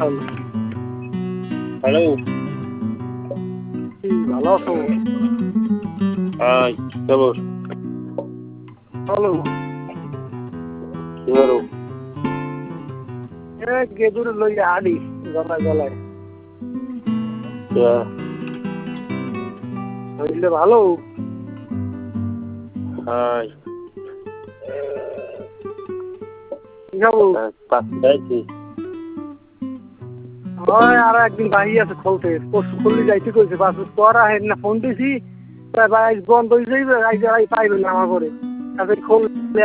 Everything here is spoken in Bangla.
হ্যালো, ভালো আছো? হ্যাঁ খবর হ্যালো, কি করো? গেদুরে লইয়া হাঁড়ি গলায় গলায় হইলে ভালো। হ্যাঁ কি খাবো? পাচ্ছি। হয় আর একদিন বাহি আছে খুলতে, পরশু খুললে যাইতে কইছে, পাঁচ পড়া হেন না ফোন দিছি, ভাই বন্ধ হয়ে যাইবে, পাইবে না আমার করে। তাদের খোল